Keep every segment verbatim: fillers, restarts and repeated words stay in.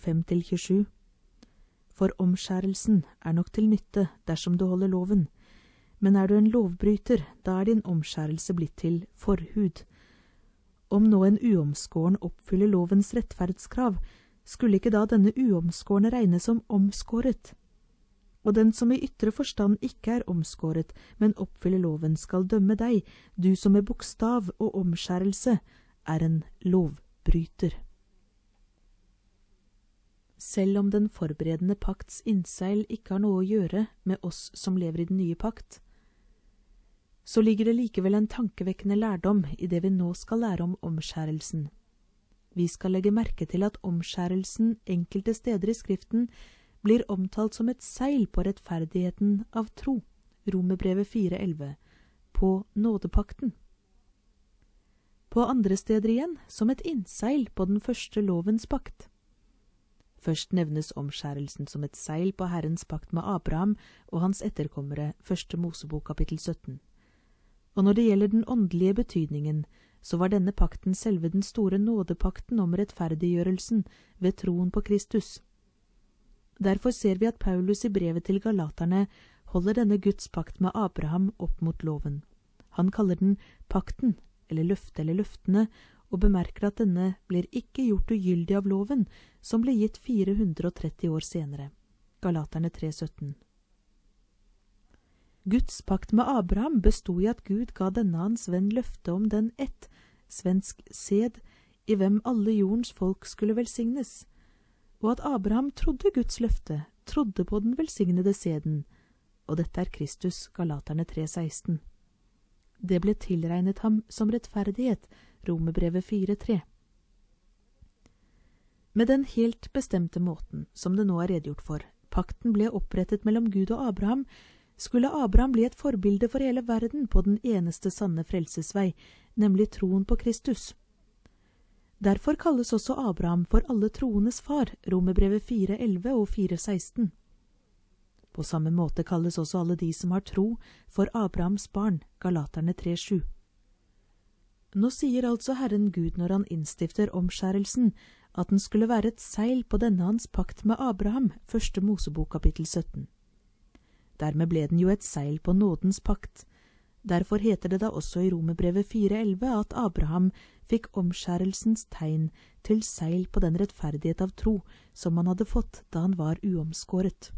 fem til tjuesju. For omskjærelsen er nok til nytte dersom du holder loven, men er du en lovbryter, da er din omskjærelse blitt til forhud. Om nå en uomskåren oppfyller lovens rettferdskrav, skulle ikke da denne uomskårne regnes som omskåret? Og den som i ytre forstand ikke er omskåret, men oppfyller loven, skal dømme deg, du som med bokstav og omskjærelse er en lovbryter. Selv om den forberedende pakts innseil ikke har noe å gjøre med oss som lever i den nye pakt, så ligger det likevel en tankevekkende lærdom i det vi nå skal lære om omskjærelsen. Vi skal legge merke til at omskjærelsen enkelte steder i Skriften blir omtalt som et seil på rettferdigheten av tro, Romerbrevet fire elleve, på nådepakten. På andre steder igjen som et innseil på den første lovens pakt. Først nevnes omskjærelsen som et seil på Herrens pakt med Abraham og hans etterkommere, første Mosebok kapittel sytten. Og når det gjelder den åndelige betydningen, så var denne pakten selve den store nådepakten om rettferdiggjørelsen ved troen på Kristus. Derfor ser vi at Paulus i brevet til Galaterne holder denne Guds pakt med Abraham opp mot loven. Han kaller den pakten, eller løfte eller løftene, og bemerker at denne blir ikke gjort ugyldig av loven, som ble gitt fire hundre og tretti år senere. Galaterne tre sytten. Guds pakt med Abraham bestod i at Gud ga denne hans venn løfte om den ett, svensk sed, i hvem alle jordens folk skulle velsignes, og at Abraham trodde Guds løfte, trodde på den velsignede seden, og dette er Kristus, Galaterne tre seksten. Det ble tilregnet ham som rettferdighet, Romerbrevet fire tre. Med den helt bestemte måten, som det nå er redegjort for, pakten ble opprettet mellom Gud og Abraham, skulle Abraham bli et forbilde for hele verden på den eneste sanne frelsesvei, nemlig troen på Kristus. Derfor kalles også Abraham for alle troenes far, Romerbrevet fire elleve og fire seksten. På samme måte kalles også alle de som har tro for Abrahams barn, Galaterne tre sju. Nå sier altså Herren Gud når han innstifter omskjærelsen, at den skulle være et seil på denne hans pakt med Abraham, første Mosebok kapittel sytten. Dermed ble den jo et seil på nådens pakt. Derfor heter det da også i Romerbrevet fire elleve at Abraham fikk omskjærelsens tegn til seil på den rettferdighet av tro som han hadde fått da han var uomskåret.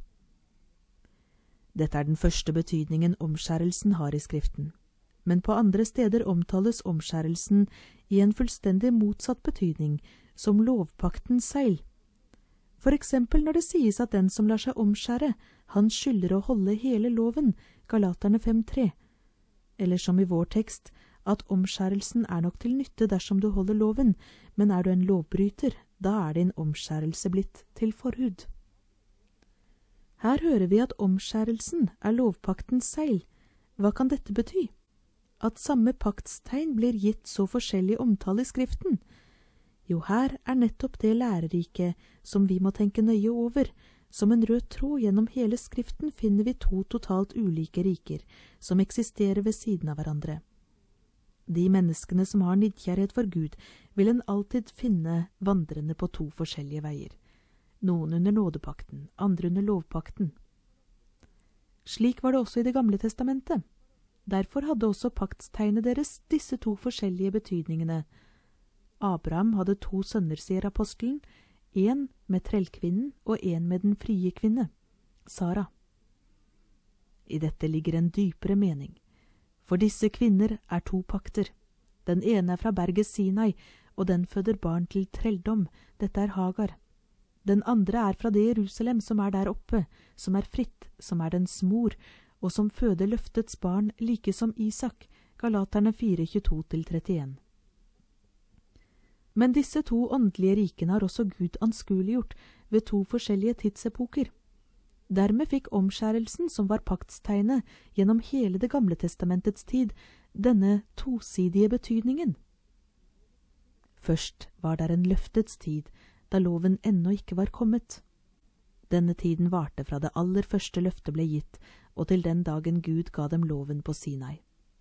Dette er den første betydningen omskjærelsen har i Skriften. Men på andre steder omtales omskjærelsen i en fullstendig motsatt betydning, som lovpaktens seil. For eksempel når det sies at den som lar seg omskjære, han skylder å holde hele loven, Galaterne fem tre. Eller som i vår tekst, at omskjærelsen er nok til nytte dersom du holder loven, men er du en lovbryter, da er din omskjærelse blitt til forhud. Her hører vi at omskjærelsen er lovpaktens seil. Hva kan dette bety? At samme paktstegn blir gitt så forskjellig omtale i Skriften? Jo, her er nettopp det lærerike som vi må tenke nøye over. Som en rød tråd gjennom hele Skriften finner vi to totalt ulike riker, som eksisterer ved siden av hverandre. De menneskene som har nidkjærhet for Gud, vil en alltid finne vandrende på to forskjellige veier. Noen under nådepakten, andre under lovpakten. Slik var det også i Det gamle testamentet. Derfor hadde også paktstegnet deres disse to forskjellige betydningene. Abraham hadde to sønner, sier apostelen, en med trellkvinnen og en med den frie kvinne, Sara. I dette ligger en dypere mening. For disse kvinner er to pakter. Den ene er fra berget Sinai, og den føder barn til trelldom. Dette er Hagar. Den andre er fra det Jerusalem som er der oppe, som er fritt, som er dens mor, og som føder løftets barn like som Isak, Galaterne fire tjueto til trettien. Men disse to åndelige rikene har også Gud anskueliggjort ved to forskjellige tidsepoker. Dermed fikk omskjærelsen, som var paktstegnet gjennom hele Det gamle testamentets tid, denne tosidige betydningen. Først var der en løftets tid, da loven ennå ikke var kommet. Denne tiden varte fra det aller første løftet ble gitt, og til den dagen Gud ga dem loven på Sinai.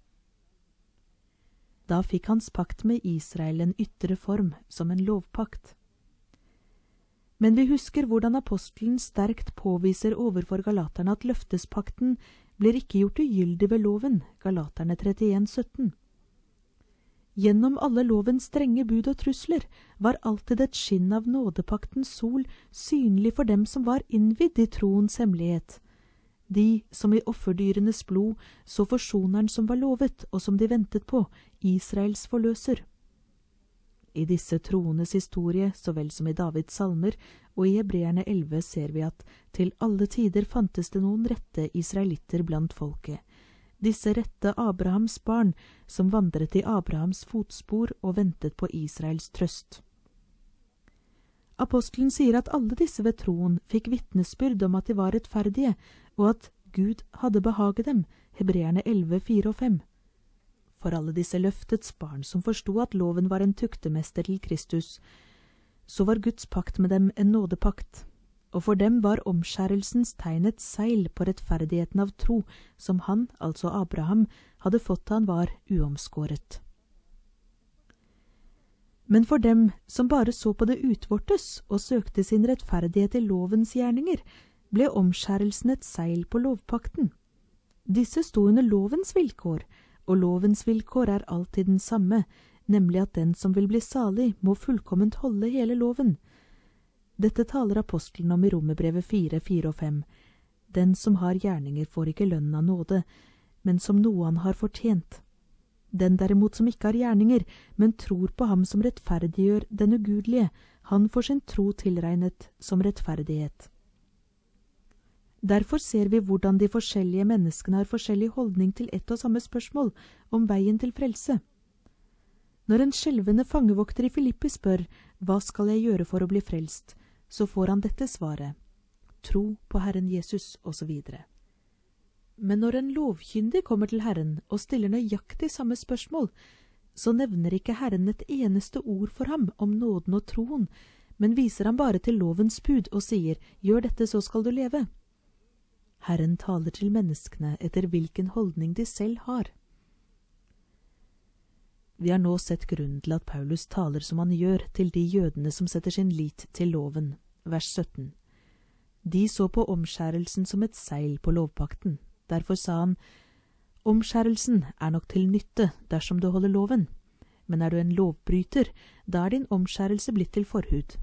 Da fikk hans pakt med Israel en ytre form som en lovpakt. Men vi husker hvordan apostelen sterkt påviser overfor galaterne at løftespakten blir ikke gjort ugyldig ved loven, Galaterne trettien sytten. Gjennom alle lovens strenge bud og trusler var alltid et skinn av nådepaktens sol synlig for dem som var innvidd i troens hemmelighet. De som i offerdyrenes blod så forsoneren som var lovet, og som de ventet på, Israels forløser. I disse troendes historie, så vel som i Davids salmer, og i Hebreerne elleve ser vi at til alle tider fantes det noen rette israelitter blant folket. Disse rette Abrahams barn, som vandret i Abrahams fotspor og ventet på Israels trøst. Apostelen sier at alle disse ved troen fikk vitnesbyrd om at de var rettferdige, og at Gud hadde behaget dem, Hebreerne elleve fire og fem. For alle disse løftets barn som forsto at loven var en tuktemester til Kristus, så var Guds pakt med dem en nådepakt, og for dem var omskjærelsens tegn et seil på rettferdigheten av tro, som han, altså Abraham, hadde fått da han var uomskåret. Men for dem som bare så på det utvortes og søkte sin rettferdighet i lovens gjerninger, ble omskjærelsen et seil på lovpakten. Disse sto under lovens vilkår, og lovens vilkår er alltid den samme, nemlig at den som vil bli salig, må fullkomment holde hele loven. Dette taler apostelen om i Romerbrevet fire fire og fem. Den som har gjerninger får ikke lønnen av nåde, men som noe han har fortjent. Den derimot som ikke har gjerninger, men tror på ham som rettferdiggjør den ugudelige, han får sin tro tilregnet som rettferdighet. Derfor ser vi hvordan de forskjellige menneskene har forskjellig holdning til ett og samme spørsmål om veien til frelse. Når en skjelvende fangevokter i Filippi spør, hva skal jeg gjøre for å bli frelst, så får han dette svaret, tro på Herren Jesus, og så videre. Men når en lovkyndig kommer til Herren og stiller nøyaktig samme spørsmål, så nevner ikke Herren et eneste ord for ham om nåden og troen, men viser ham bare til lovens bud og sier, gjør dette så skal du leve. Herren taler til menneskene etter hvilken holdning de selv har. Vi har nå sett grunnen til at Paulus taler som han gjør til de jødene som setter sin lit til loven, vers sytten. De så på omskjærelsen som et seil på lovpakten. Derfor sa han, omskjærelsen er nok til nytte dersom du holder loven, men er du en lovbryter, da er din omskjærelse blitt til forhud.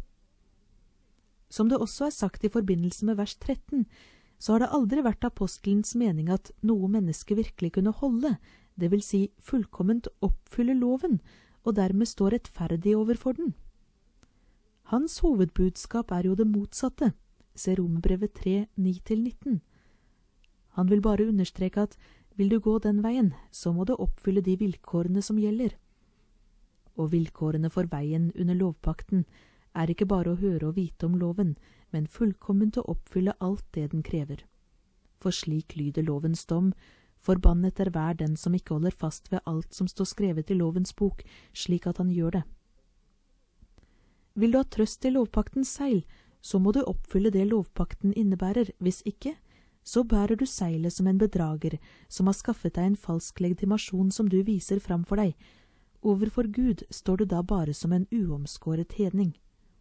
Som det også er sagt i forbindelse med vers tretten, så har det aldri vært apostelens mening at noe menneske virkelig kunne holde, det vil si fullkomment oppfylle loven, og dermed stå rettferdig overfor den. Hans hovedbudskap er jo det motsatte, se Romerbrevet tre ni til nitten. Han vil bare understreke at vil du gå den veien, så må du oppfylle de vilkårene som gjelder. Og vilkårene for veien under lovpakten er ikke bare å høre og vite om loven, men fullkomment å oppfylle alt det den krever. For slik lyder lovens dom, forbannet er hver den som ikke holder fast ved alt som står skrevet i lovens bok, slik at han gjør det. Vil du ha trøst i lovpaktens seil, så må du oppfylle det lovpakten innebærer, hvis ikke, så bærer du seilet som en bedrager, som har skaffet deg en falsk legitimasjon som du viser fram for deg. Overfor Gud står du da bare som en uomskåret hedning.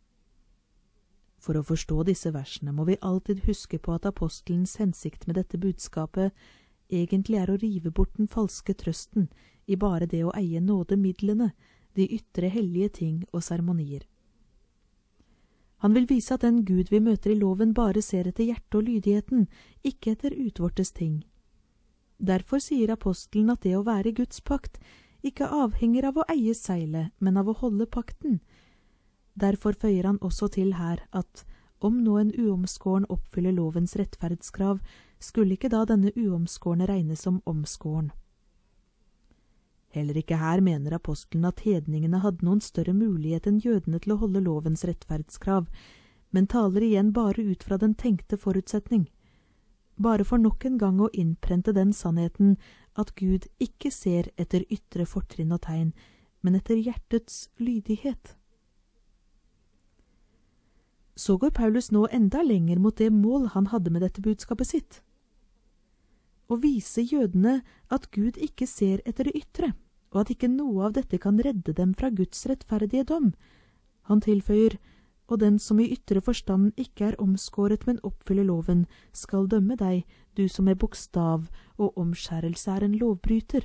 For å forstå disse versene må vi alltid huske på at apostelens hensikt med dette budskapet egentlig er å rive bort den falske trøsten i bare det å eie nådemidlene, de ytre hellige ting og seremonier. Han vil vise at den Gud vi møter i loven bare ser etter hjertet og lydigheten, ikke etter utvortes ting. Derfor sier apostelen at det å være Guds pakt ikke avhenger av å eie seilet, men av å holde pakten. Derfor føyer han også til her at om nå en uomskåren oppfyller lovens rettferdskrav, skulle ikke da denne uomskårne regnes som omskåren. Heller ikke her mener apostelen at hedningene hadde noen større mulighet enn jødene til å holde lovens rettferdskrav, men taler igjen bare ut fra den tenkte forutsetning. Bare for nok en gang å innprente den sannheten at Gud ikke ser etter ytre fortrinn og tegn, men etter hjertets lydighet. Så går Paulus nå enda lenger mot det mål han hadde med dette budskapet sitt. Å vise jødene at Gud ikke ser etter det ytre, og at ikke noe av dette kan redde dem fra Guds rettferdige dom. Han tilføyer, og den som i ytre forstand ikke er omskåret, men oppfyller loven, skal dømme deg, du som med bokstav og omskjærelse er en lovbryter.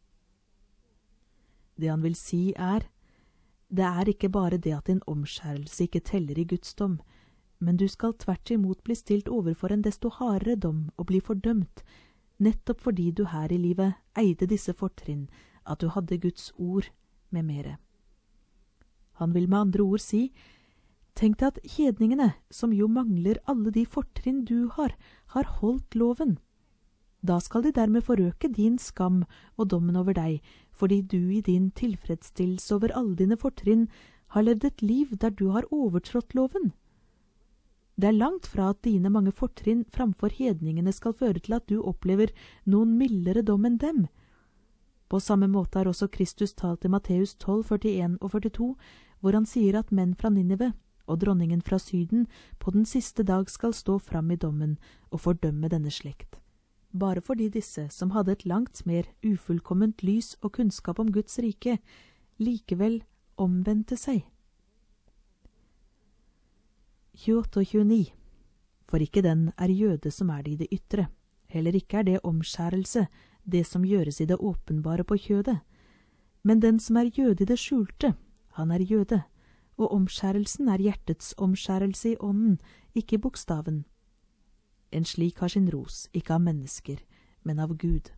Det han vil si er, det er ikke bare det at din omskjærelse ikke teller i Guds dom, men du skal tvert imot bli stilt overfor en desto hardere dom og bli fordømt, nettopp fordi du her i livet eide disse fortrinn, at du hadde Guds ord med mere. Han vil med andre ord si, tenk deg at hedningene, som jo mangler alle de fortrinn du har, har holdt loven. Da skal de dermed forøke din skam og dommen over deg, fordi du i din tilfredsstillelse over alle dine fortrinn har levd et liv der du har overtrådt loven. Det er langt fra at dine mange fortrinn framfor hedningene skal føre til at du opplever noen mildere dom enn dem. På samme måte har også Kristus talt i Matteus tolv, førtien og førtito, hvor han sier at menn fra Ninive og dronningen fra Syden på den siste dag skal stå fram i dommen og fordømme denne slekt. Bare fordi disse, som hadde et langt mer ufullkomment lys og kunnskap om Guds rike, likevel omvendte seg. tjueåtte og tjueni. For ikke den er jøde som er det i det ytre, heller ikke er det omskjærelse, det som gjøres i det åpenbare på kjødet. Men den som er jøde i det skjulte, han er jøde, og omskjærelsen er hjertets omskjærelse i ånden, ikke i bokstaven. En slik har sin ros, ikke av mennesker, men av Gud.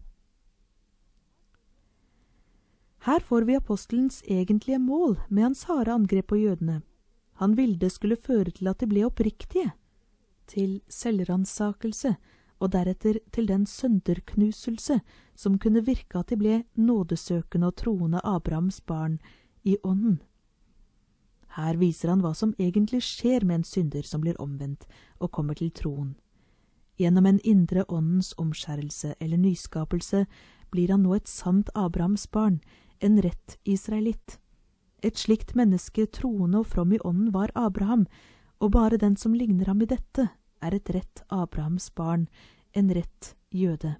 Her får vi apostelens egentlige mål med hans harde angrep på jødene. Han ville det skulle føre til at de ble oppriktige, til selvransakelse, og deretter til den sønderknuselse som kunne virke at de ble nådesøkende og troende Abrahams barn i ånden. Her viser han hva som egentlig skjer med en synder som blir omvendt og kommer til troen. Gjennom en indre åndens omskjærelse eller nyskapelse blir han nå et sant Abrahams barn, en rett israelitt. Et slikt menneske, troende og from i ånden, var Abraham, og bare den som ligner ham i dette, er et rett Abrahams barn, en rett jøde.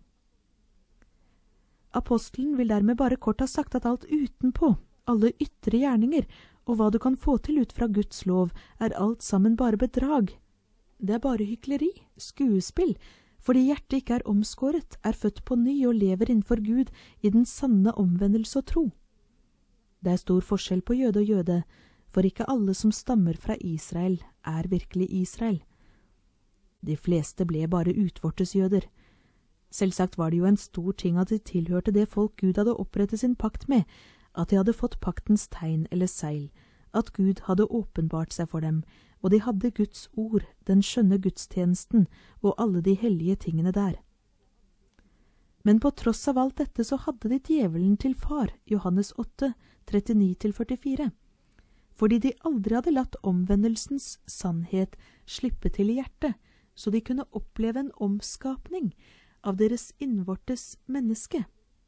Apostelen vil dermed bare kort ha sagt at alt utenpå, alle ytre gjerninger, og hva du kan få til ut fra Guds lov, er alt sammen bare bedrag. Det er bare hykleri, skuespill, fordi hjertet ikke er omskåret, er født på ny og lever innenfor Gud i den sanne omvendelse og tro. Det er stor forskjell på jøde og jøde, for ikke alle som stammer fra Israel er virkelig Israel. De fleste ble bare utvortes jøder. Selvsagt var det jo en stor ting at de tilhørte det folk Gud hadde opprettet sin pakt med, at de hadde fått paktens tegn eller seil, at Gud hadde åpenbart seg for dem, og de hadde Guds ord, den skjønne gudstjenesten og alle de hellige tingene der. Men på tross av alt dette så hadde de djevelen til far, Johannes åtte, trettini til førtifire, fordi de aldri hadde latt omvendelsens sannhet slippe til i hjertet, så de kunne oppleve en omskapning av deres innvortes menneske.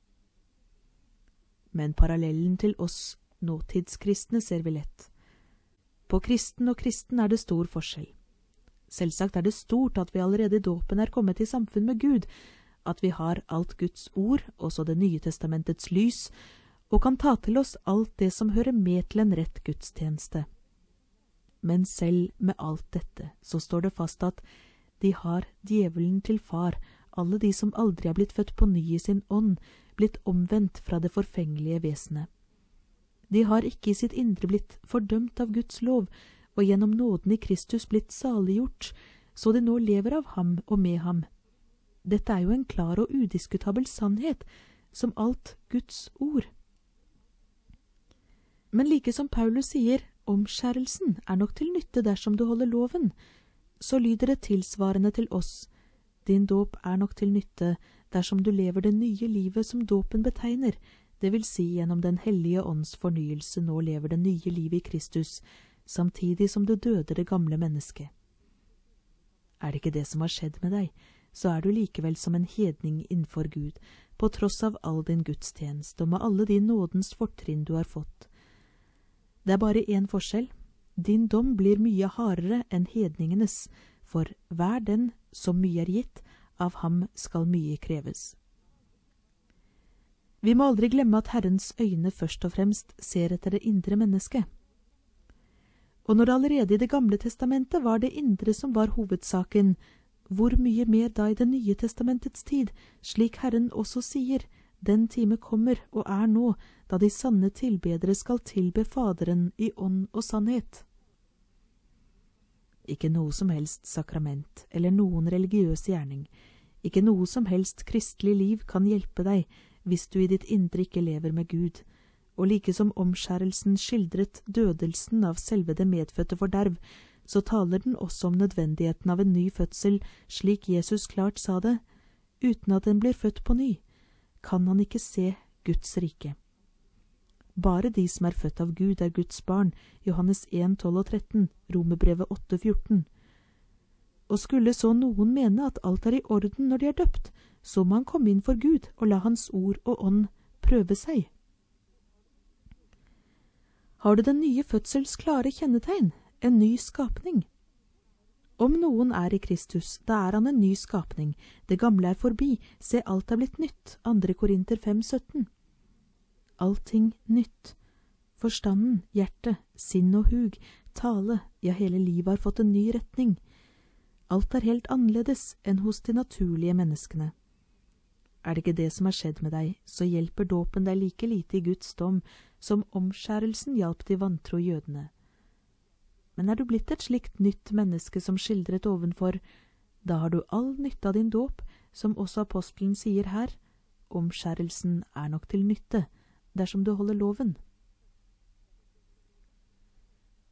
Men parallellen til oss nåtidskristne ser vi lett. På kristen og kristen er det stor forskjell. Selvsagt er det stort at vi allerede i dåpen er kommet i samfunn med Gud, at vi har alt Guds ord, også det nye testamentets lys, og kan ta til oss alt det som hører med til en rett gudstjeneste. Men selv med alt dette, så står det fast at de har djevelen til far, alle de som aldri har blitt født på ny i sin ånd, blitt omvendt fra det forfengelige vesenet. De har ikke i sitt indre blitt fordømt av Guds lov, og gjennom nåden i Kristus blitt saliggjort, så de nå lever av ham og med ham. Dette er jo en klar og udiskutabel sannhet, som alt Guds ord. Men like som Paulus sier, omskjærelsen er nok til nytte dersom du holder loven, så lyder det tilsvarende til oss. Din dåp er nok til nytte dersom du lever det nye livet som dåpen betegner, det vil si gjennom den hellige ånds fornyelse nå lever det nye livet i Kristus, samtidig som du døder det gamle mennesket. Er det ikke det som har skjedd med deg, så er du likevel som en hedning innenfor Gud, på tross av all din gudstjeneste og med alle de nådens fortrinn du har fått. Det er bare en forskjell. Din dom blir mye hardere enn hedningenes, for hver den som mye er gitt, av ham skal mye kreves. Vi må aldri glemme at Herrens øyne først og fremst ser etter det indre mennesket. Og når allerede i Det gamle testamentet var det indre som var hovedsaken, hvor mye mer da i Det nye testamentets tid, slik Herren også sier, den time kommer og er nå, da de sanne tilbedere skal tilbe Faderen i ånd og sannhet. Ikke noe som helst sakrament eller noen religiøs gjerning, ikke noe som helst kristelig liv kan hjelpe deg hvis du i ditt indre ikke lever med Gud, og like som omskjærelsen skildret dødelsen av selve det medfødte forderv, så taler den også om nødvendigheten av en ny fødsel, slik Jesus klart sa det. Uten at den blir født på ny, kan han ikke se Guds rike. Bare de som er født av Gud er Guds barn, Johannes en, tolv og tretten, Romerbrevet åtte, fjorten. Og skulle så noen mene at alt er i orden når de er døpt, så må han komme inn for Gud og la hans ord og ånd prøve seg. Har du den nye fødsels klare kjennetegn, en ny skapning? Om noen er i Kristus, da er han en ny skapning. Det gamle er forbi, se alt er blitt nytt. andre Korinter fem, sytten. Allting nytt. Forstanden, hjerte, sinn og hug, tale, ja hele livet har fått en ny retning. Alt er helt annerledes enn hos de naturlige menneskene. Er det ikke det som har skjedd med deg, så hjelper dåpen deg like lite i Guds dom som omskjærelsen hjalp de vantro jødene. Men er du blitt et slikt nytt menneske som skildret ovenfor, da har du all nytte av din dåp, som også apostelen sier her. Omskjærelsen er nok til nytte, dersom du holder loven.